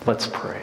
Let's pray.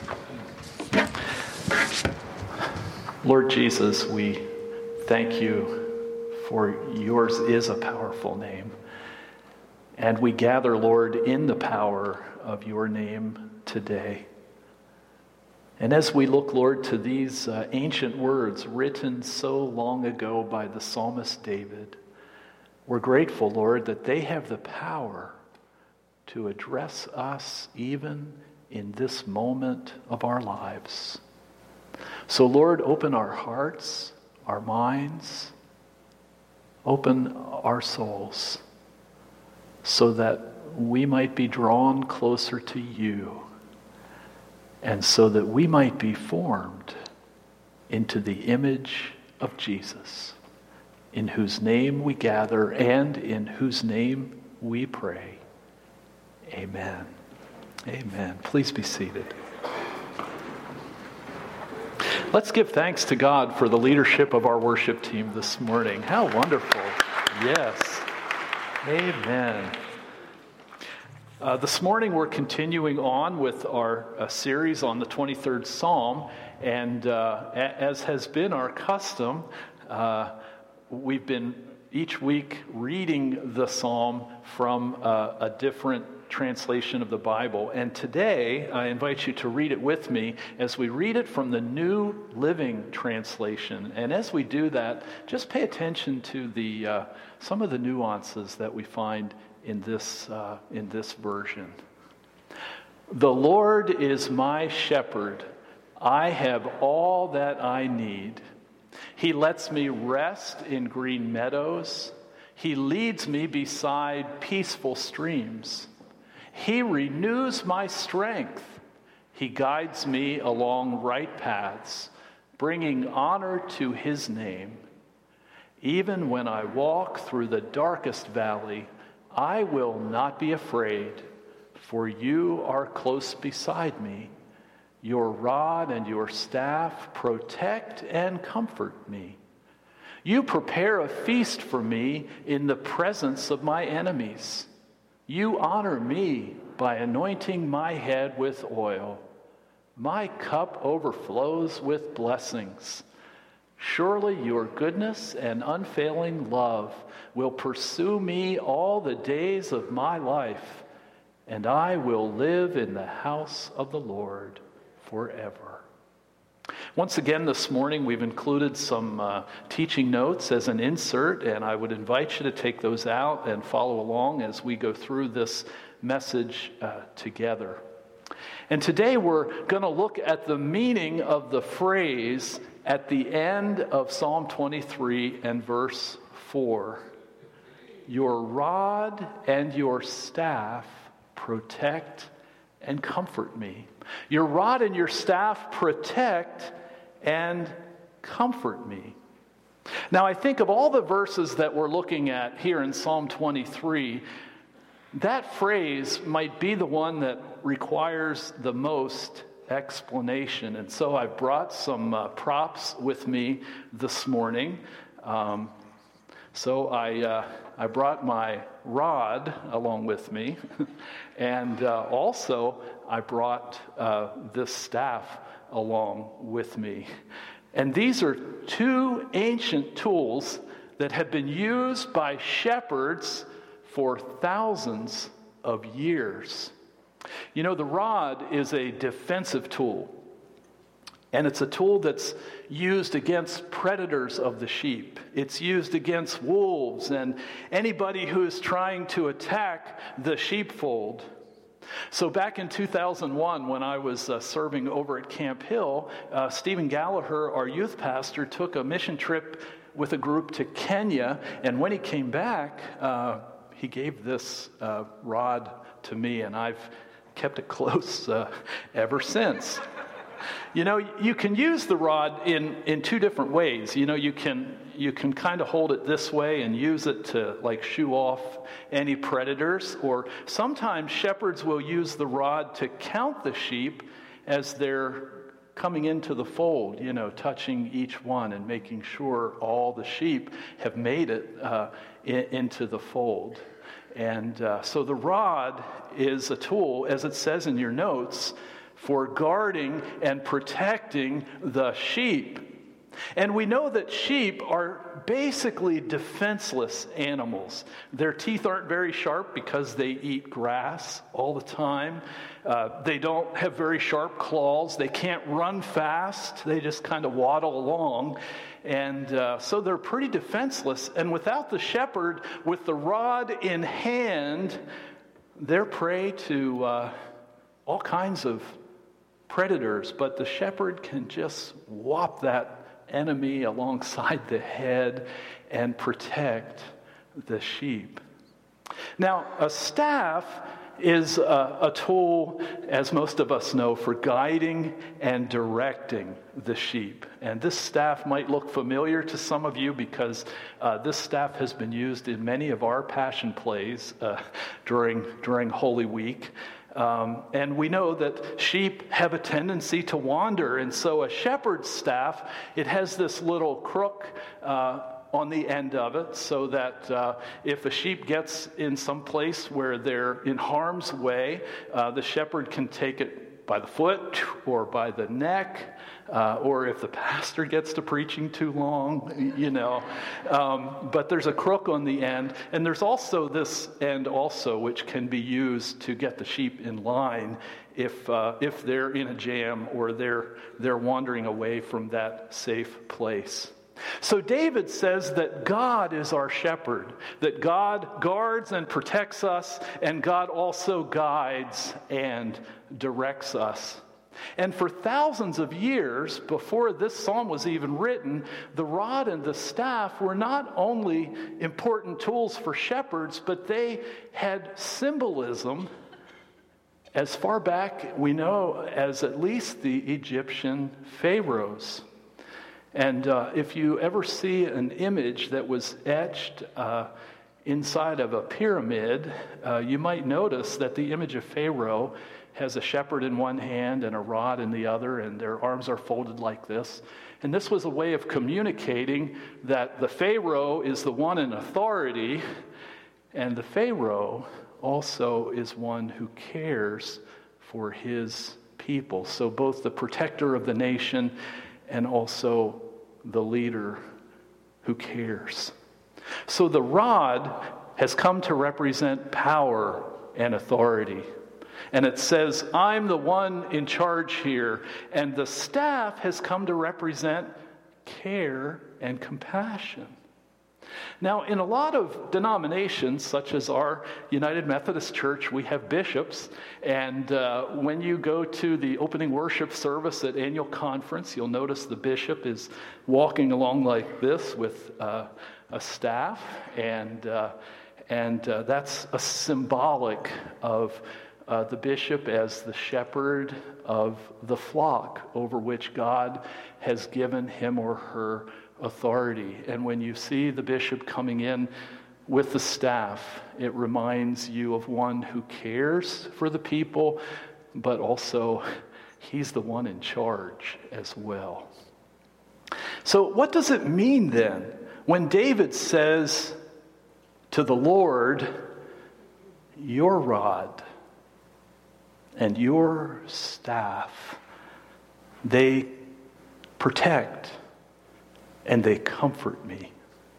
Lord Jesus, we thank you for yours is a powerful name. And we gather, Lord, in the power of your name today. And as we look, Lord, to these ancient words written so long ago by the psalmist David, we're grateful, Lord, that they have the power to address us even in this moment of our lives. So, Lord, open our hearts, our minds, open our souls, so that we might be drawn closer to you, and so that we might be formed into the image of Jesus, in whose name we gather and in whose name we pray. Amen. Amen. Please be seated. Let's give thanks to God for the leadership of our worship team this morning. How wonderful. Yes. Amen. This morning we're continuing on with our series on the 23rd Psalm, and as has been our custom, we've been each week reading the psalm from a different translation of the Bible. And today I invite you to read it with me as we read it from the New Living Translation. And as we do that, just pay attention to the some of the nuances that we find in this version. The Lord is my shepherd. I have all that I need. He lets me rest in green meadows. He leads me beside peaceful streams. He renews my strength. He guides me along right paths, bringing honor to his name. Even when I walk through the darkest valley, I will not be afraid, for you are close beside me. Your rod and your staff protect and comfort me. You prepare a feast for me in the presence of my enemies. You honor me by anointing my head with oil. My cup overflows with blessings. Surely your goodness and unfailing love will pursue me all the days of my life, and I will live in the house of the Lord forever. Once again this morning we've included some teaching notes as an insert, and I would invite you to take those out and follow along as we go through this message together. And today we're going to look at the meaning of the phrase at the end of Psalm 23 and verse 4. Your rod and your staff protect and comfort me. Your rod and your staff protect and comfort me. Now, I think of all the verses that we're looking at here in Psalm 23, that phrase might be the one that requires the most explanation. And so I've brought some props with me this morning. So I brought my rod along with me, and also I brought this staff along with me. And these are two ancient tools that have been used by shepherds for thousands of years. You know, the rod is a defensive tool, and it's a tool that's used against predators of the sheep. It's used against wolves and anybody who is trying to attack the sheepfold. So back in 2001, when I was serving over at Camp Hill, Stephen Gallagher, our youth pastor, took a mission trip with a group to Kenya, and when he came back, he gave this rod to me, and I've kept it close ever since. You know, you can use the rod in two different ways. You know, you can kind of hold it this way and use it to like shoo off any predators, or sometimes shepherds will use the rod to count the sheep as they're coming into the fold, you know, touching each one and making sure all the sheep have made it into the fold. And so the rod is a tool, as it says in your notes, for guarding and protecting the sheep. And we know that sheep are basically defenseless animals. Their teeth aren't very sharp because they eat grass all the time. They don't have very sharp claws. They can't run fast. They just kind of waddle along. And so they're pretty defenseless. And without the shepherd, with the rod in hand, they're prey to all kinds of predators. But the shepherd can just whop that enemy alongside the head and protect the sheep. Now, a staff is a tool, as most of us know, for guiding and directing the sheep. And this staff might look familiar to some of you because this staff has been used in many of our Passion plays during Holy Week. And we know that sheep have a tendency to wander, and so a shepherd's staff, it has this little crook on the end of it, so that if a sheep gets in some place where they're in harm's way, the shepherd can take it by the foot or by the neck, or if the pastor gets to preaching too long, but there's a crook on the end, and there's also this end also which can be used to get the sheep in line if they're in a jam or they're wandering away from that safe place. So David says that God is our shepherd, that God guards and protects us, and God also guides and directs us. And for thousands of years, before this psalm was even written, the rod and the staff were not only important tools for shepherds, but they had symbolism as far back, we know, as at least the Egyptian pharaohs. And if you ever see an image that was etched inside of a pyramid, you might notice that the image of Pharaoh has a shepherd in one hand and a rod in the other, and their arms are folded like this. And this was a way of communicating that the Pharaoh is the one in authority, and the Pharaoh also is one who cares for his people. So both the protector of the nation and also the leader who cares. So the rod has come to represent power and authority. And it says, I'm the one in charge here. And the staff has come to represent care and compassion. Now, in a lot of denominations, such as our United Methodist Church, we have bishops. And when you go to the opening worship service at annual conference, you'll notice the bishop is walking along like this with a staff. And that's a symbolic of the bishop as the shepherd of the flock over which God has given him or her authority. And when you see the bishop coming in with the staff, it reminds you of one who cares for the people, but also he's the one in charge as well. So what does it mean then when David says to the Lord, your rod and your staff, they protect and they comfort me?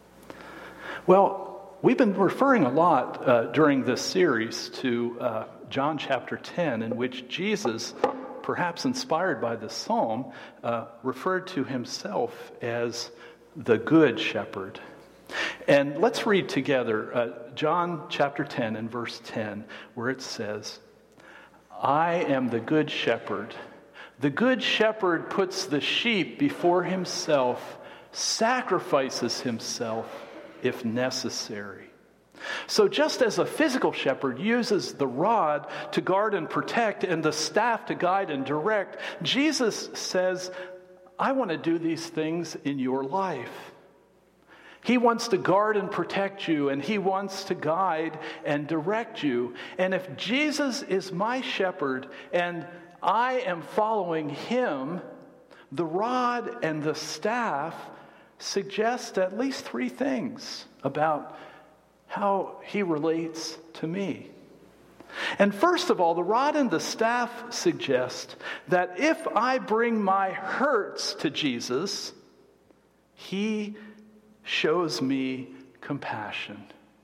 Well, we've been referring a lot during this series to John chapter 10, in which Jesus, perhaps inspired by this psalm, referred to himself as the good shepherd. And let's read together John chapter 10 and verse 10, where it says, I am the good shepherd. The good shepherd puts the sheep before himself, sacrifices himself if necessary. So just as a physical shepherd uses the rod to guard and protect and the staff to guide and direct, Jesus says, I want to do these things in your life. He wants to guard and protect you, and he wants to guide and direct you. And if Jesus is my shepherd and I am following him, the rod and the staff suggest at least three things about how he relates to me. And first of all, the rod and the staff suggest that if I bring my hurts to Jesus, he shows me compassion.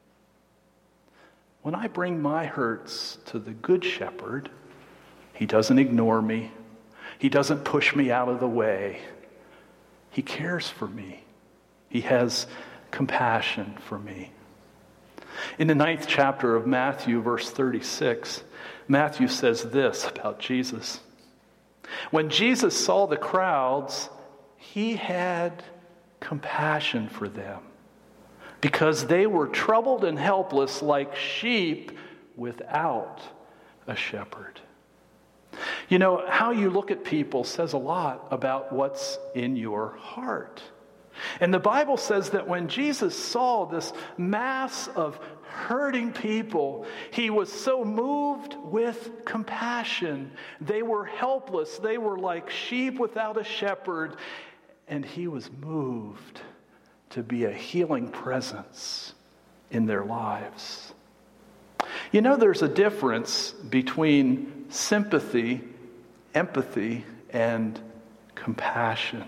When I bring my hurts to the Good Shepherd, he doesn't ignore me. He doesn't push me out of the way. He cares for me. He has compassion for me. In the 9th chapter of Matthew, verse 36, Matthew says this about Jesus. When Jesus saw the crowds, he had compassion for them because they were troubled and helpless like sheep without a shepherd. You know, how you look at people says a lot about what's in your heart. And the Bible says that when Jesus saw this mass of hurting people, he was so moved with compassion. They were helpless. They were like sheep without a shepherd. And he was moved to be a healing presence in their lives. You know, there's a difference between sympathy, empathy, and compassion.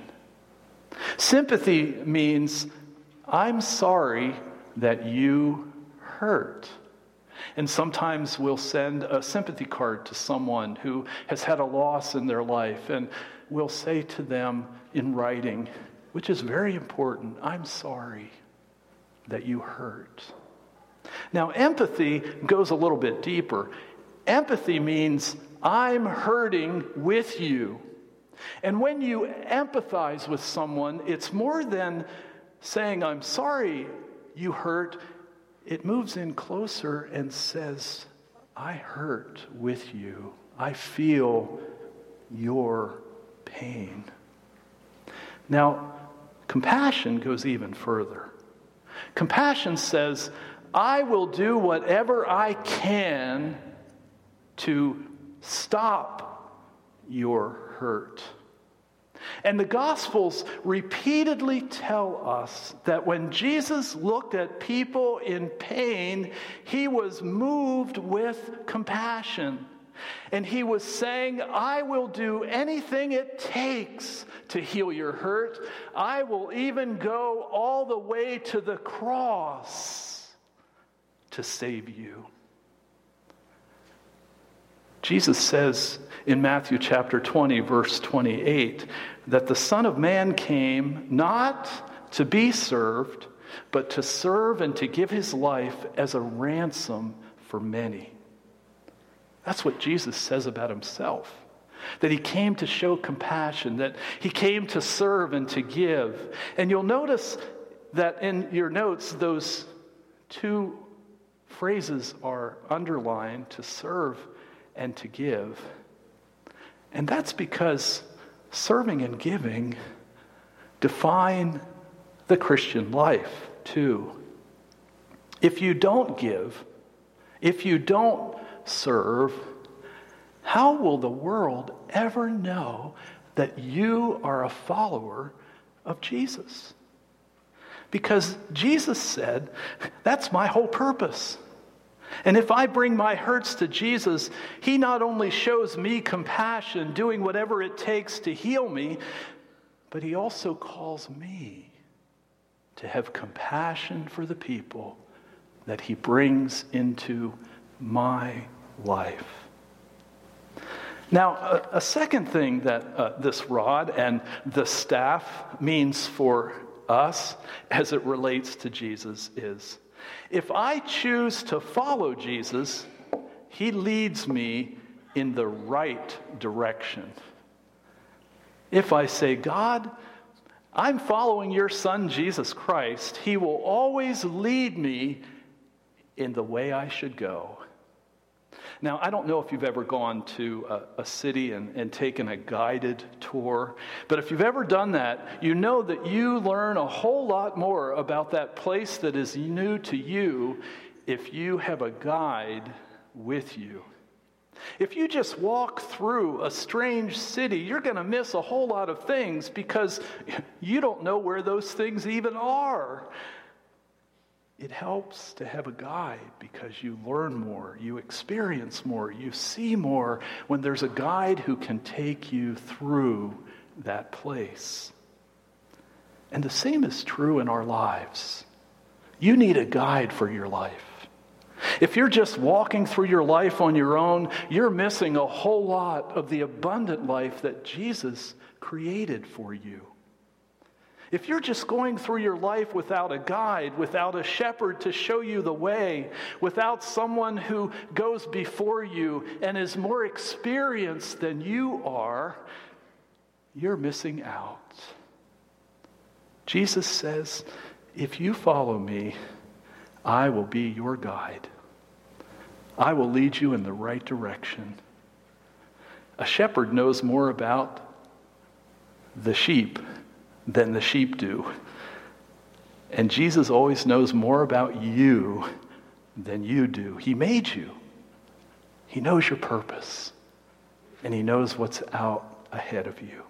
Sympathy means, I'm sorry that you hurt. And sometimes we'll send a sympathy card to someone who has had a loss in their life, and we'll say to them in writing, which is very important, I'm sorry that you hurt. Now, empathy goes a little bit deeper. Empathy means I'm hurting with you. And when you empathize with someone, it's more than saying, I'm sorry you hurt. It moves in closer and says, I hurt with you. I feel your pain. Now, compassion goes even further. Compassion says, I will do whatever I can to stop your hurt. And the Gospels repeatedly tell us that when Jesus looked at people in pain, he was moved with compassion. And he was saying, I will do anything it takes to heal your hurt. I will even go all the way to the cross to save you. Jesus says in Matthew chapter 20, verse 28, that the Son of Man came not to be served, but to serve and to give his life as a ransom for many. That's what Jesus says about himself. That he came to show compassion, that he came to serve and to give. And you'll notice that in your notes, those two phrases are underlined, to serve and to give. And that's because serving and giving define the Christian life too. If you don't give, if you don't serve, how will the world ever know that you are a follower of Jesus? Because Jesus said, that's my whole purpose. And if I bring my hurts to Jesus, he not only shows me compassion, doing whatever it takes to heal me, but he also calls me to have compassion for the people that he brings into my life. Now, a second thing that this rod and the staff means for us as it relates to Jesus is, if I choose to follow Jesus, he leads me in the right direction. If I say, God, I'm following your Son, Jesus Christ, he will always lead me in the way I should go. Now, I don't know if you've ever gone to a city and taken a guided tour, but if you've ever done that, you know that you learn a whole lot more about that place that is new to you if you have a guide with you. If you just walk through a strange city, you're going to miss a whole lot of things because you don't know where those things even are. It helps to have a guide because you learn more, you experience more, you see more when there's a guide who can take you through that place. And the same is true in our lives. You need a guide for your life. If you're just walking through your life on your own, you're missing a whole lot of the abundant life that Jesus created for you. If you're just going through your life without a guide, without a shepherd to show you the way, without someone who goes before you and is more experienced than you are, you're missing out. Jesus says, if you follow me, I will be your guide. I will lead you in the right direction. A shepherd knows more about the sheep than the sheep do. And Jesus always knows more about you than you do. He made you. He knows your purpose. And he knows what's out ahead of you.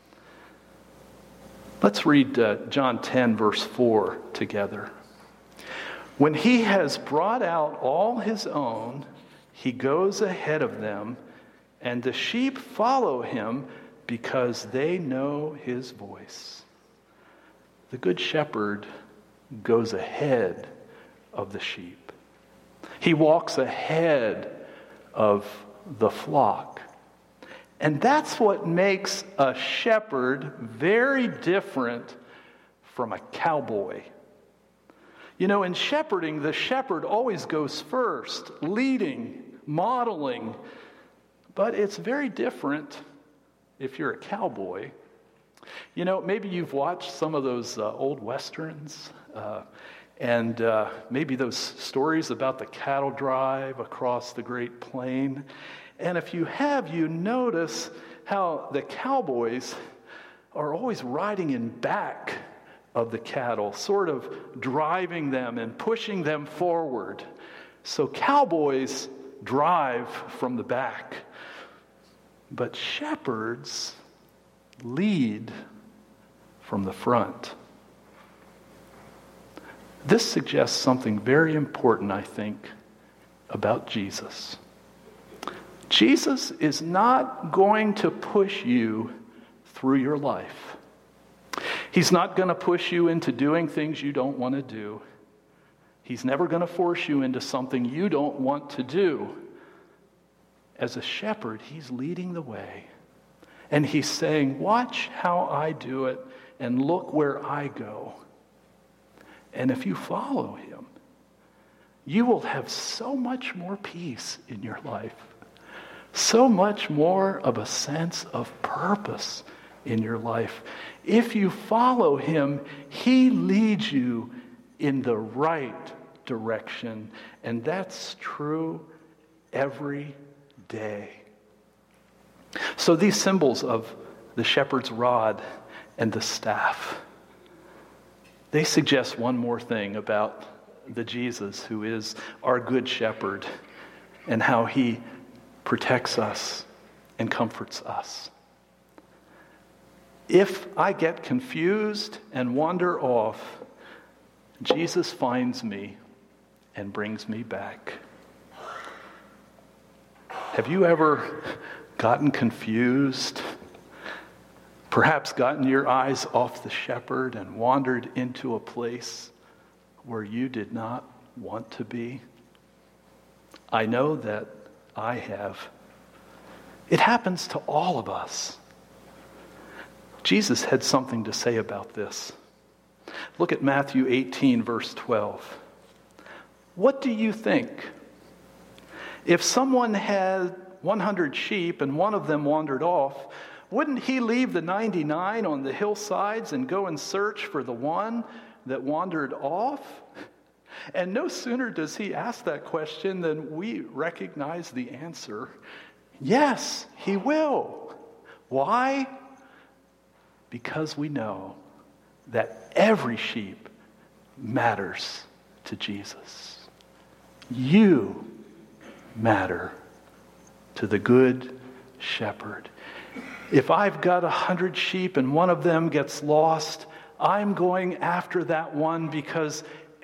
Let's read John 10, verse 4 together. When he has brought out all his own, he goes ahead of them, and the sheep follow him because they know his voice. The good shepherd goes ahead of the sheep. He walks ahead of the flock. And that's what makes a shepherd very different from a cowboy. You know, in shepherding, the shepherd always goes first, leading, modeling. But it's very different if you're a cowboy. You know, maybe you've watched some of those old westerns and maybe those stories about the cattle drive across the Great Plain. And if you have, you notice how the cowboys are always riding in back of the cattle, sort of driving them and pushing them forward. So cowboys drive from the back, but shepherds lead from the front. This suggests something very important, I think, about Jesus. Jesus is not going to push you through your life. He's not going to push you into doing things you don't want to do. He's never going to force you into something you don't want to do. As a shepherd, he's leading the way. And he's saying, watch how I do it and look where I go. And if you follow him, you will have so much more peace in your life. So much more of a sense of purpose in your life. If you follow him, he leads you in the right direction. And that's true every day. So these symbols of the shepherd's rod and the staff, they suggest one more thing about the Jesus who is our good shepherd and how he protects us and comforts us. If I get confused and wander off, Jesus finds me and brings me back. Have you ever gotten confused? Perhaps gotten your eyes off the shepherd and wandered into a place where you did not want to be? I know that I have. It happens to all of us. Jesus had something to say about this. Look at Matthew 18, verse 12. What do you think? If someone had 100 sheep and one of them wandered off, wouldn't he leave the 99 on the hillsides and go and search for the one that wandered off? And no sooner does he ask that question than we recognize the answer. Yes, he will. Why? Because we know that every sheep matters to Jesus. You matter to the good shepherd. If I've got 100 sheep and one of them gets lost, I'm going after that one because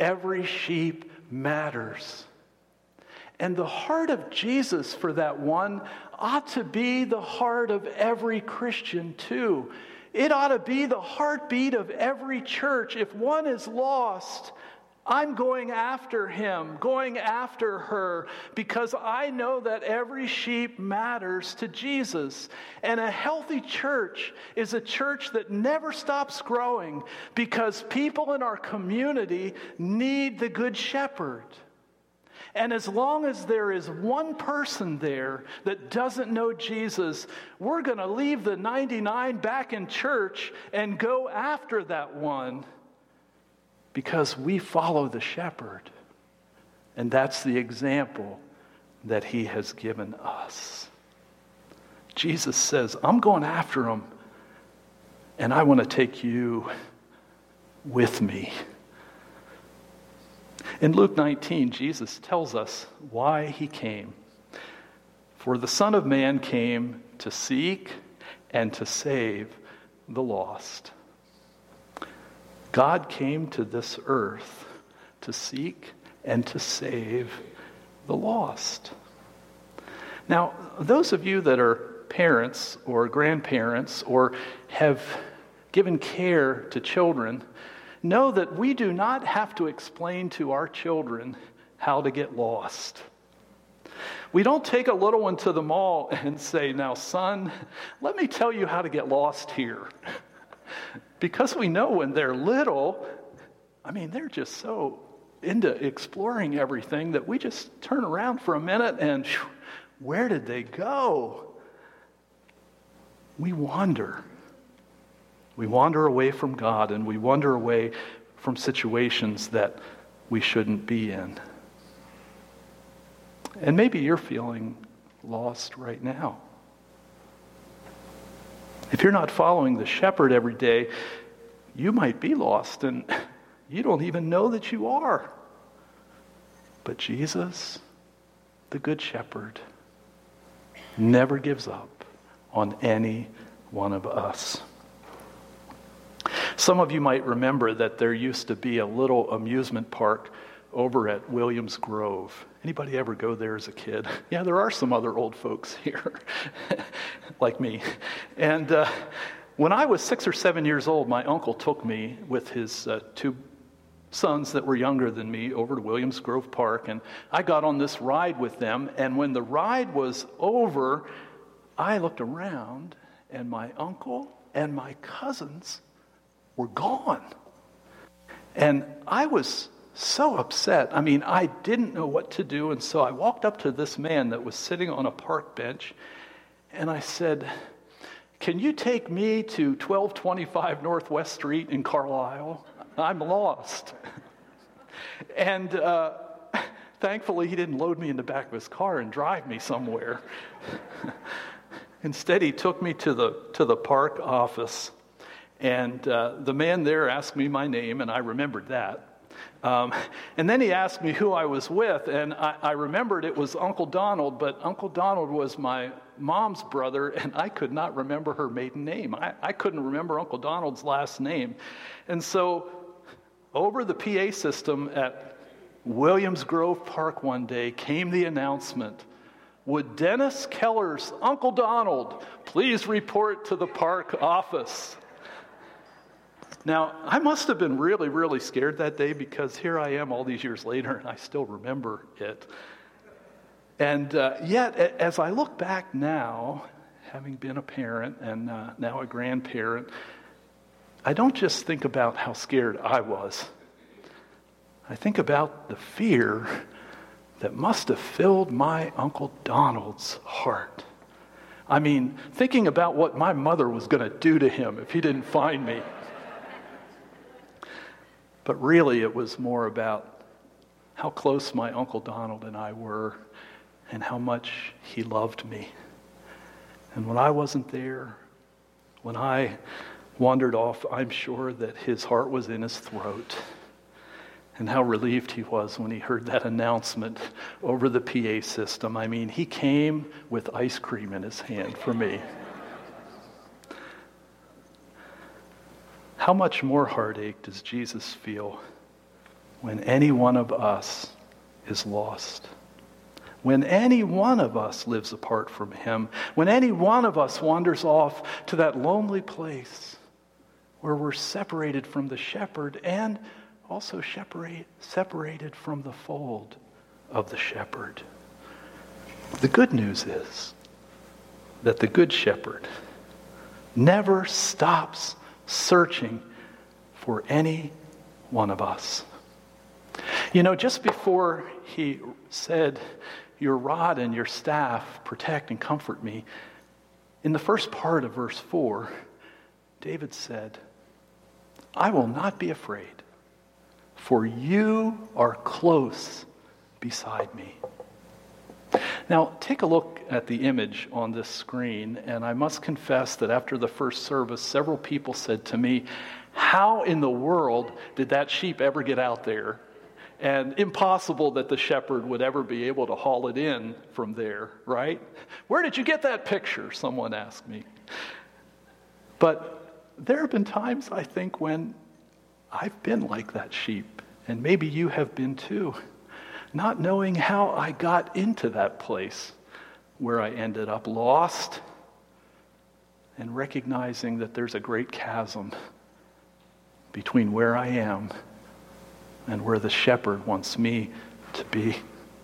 every sheep matters. And the heart of Jesus for that one ought to be the heart of every Christian too. It ought to be the heartbeat of every church. If one is lost, I'm going after him, going after her, because I know that every sheep matters to Jesus. And a healthy church is a church that never stops growing because people in our community need the Good Shepherd. And as long as there is one person there that doesn't know Jesus, we're going to leave the 99 back in church and go after that one because we follow the shepherd. And that's the example that he has given us. Jesus says, I'm going after him, and I want to take you with me. In Luke 19, Jesus tells us why he came. For the Son of Man came to seek and to save the lost. God came to this earth to seek and to save the lost. Now, those of you that are parents or grandparents or have given care to children know that we do not have to explain to our children how to get lost. We don't take a little one to the mall and say, now, son, let me tell you how to get lost here. Because we know when they're little, they're just so into exploring everything that we just turn around for a minute and where did they go? We wander. We wander away from God, and we wander away from situations that we shouldn't be in. And maybe you're feeling lost right now. If you're not following the shepherd every day, you might be lost, and you don't even know that you are. But Jesus, the Good Shepherd, never gives up on any one of us. Some of you might remember that there used to be a little amusement park over at Williams Grove. Anybody ever go there as a kid? Yeah, there are some other old folks here, like me. And when I was 6 or 7 years old, my uncle took me with his two sons that were younger than me over to Williams Grove Park, and I got on this ride with them. And when the ride was over, I looked around, and my uncle and my cousins were gone. And I was so upset. I didn't know what to do, and so I walked up to this man that was sitting on a park bench, and I said, can you take me to 1225 Northwest Street in Carlisle? I'm lost. And thankfully, he didn't load me in the back of his car and drive me somewhere. Instead, he took me to the park office. And the man there asked me my name, and I remembered that. And then he asked me who I was with, and I remembered it was Uncle Donald, but Uncle Donald was my mom's brother, and I could not remember her maiden name. I couldn't remember Uncle Donald's last name. And so over the PA system at Williams Grove Park one day came the announcement, would Dennis Keller's Uncle Donald please report to the park office? Now, I must have been really, really scared that day because here I am all these years later and I still remember it. And yet, as I look back now, having been a parent and now a grandparent, I don't just think about how scared I was. I think about the fear that must have filled my Uncle Donald's heart. Thinking about what my mother was going to do to him if he didn't find me. But really, it was more about how close my Uncle Donald and I were and how much he loved me. And when I wasn't there, when I wandered off, I'm sure that his heart was in his throat. And how relieved he was when he heard that announcement over the PA system. He came with ice cream in his hand for me. How much more heartache does Jesus feel when any one of us is lost. When any one of us lives apart from him, when any one of us wanders off to that lonely place where we're separated from the shepherd and also separated from the fold of the shepherd. The good news is that the good shepherd never stops searching for any one of us. You know, just before he said, "Your rod and your staff protect and comfort me," in the first part of verse 4, David said, "I will not be afraid, for you are close beside me." Now, take a look at the image on this screen, and I must confess that after the first service, several people said to me, "How in the world did that sheep ever get out there?" And impossible that the shepherd would ever be able to haul it in from there, right? "Where did you get that picture?" someone asked me. But there have been times, I think, when I've been like that sheep, and maybe you have been too, not knowing how I got into that place where I ended up lost, and recognizing that there's a great chasm between where I am and where the shepherd wants me to be.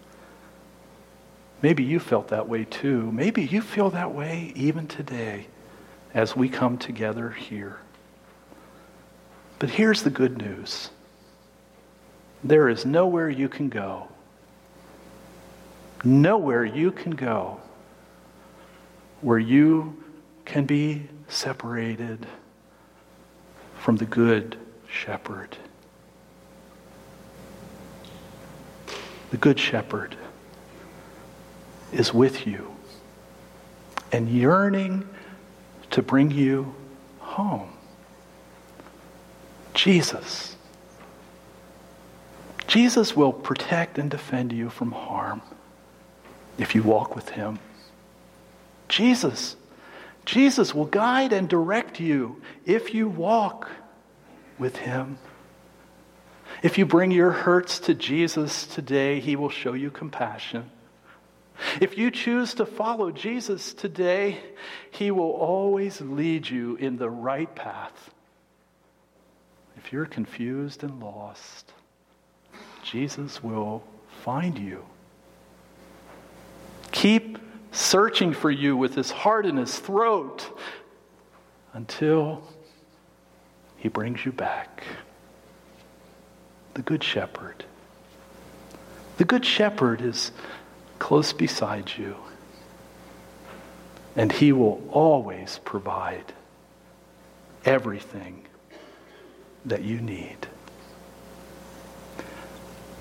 Maybe you felt that way too. Maybe you feel that way even today as we come together here. But here's the good news. There is nowhere you can go. Nowhere you can go where you can be separated from the good shepherd. The good shepherd is with you and yearning to bring you home. Jesus will protect and defend you from harm if you walk with him. Jesus will guide and direct you if you walk with him. If you bring your hurts to Jesus today, he will show you compassion. If you choose to follow Jesus today, he will always lead you in the right path. If you're confused and lost, Jesus will find you. Keep searching for you with his heart in his throat until he brings you back. The Good Shepherd. The Good Shepherd is close beside you, and he will always provide everything that you need.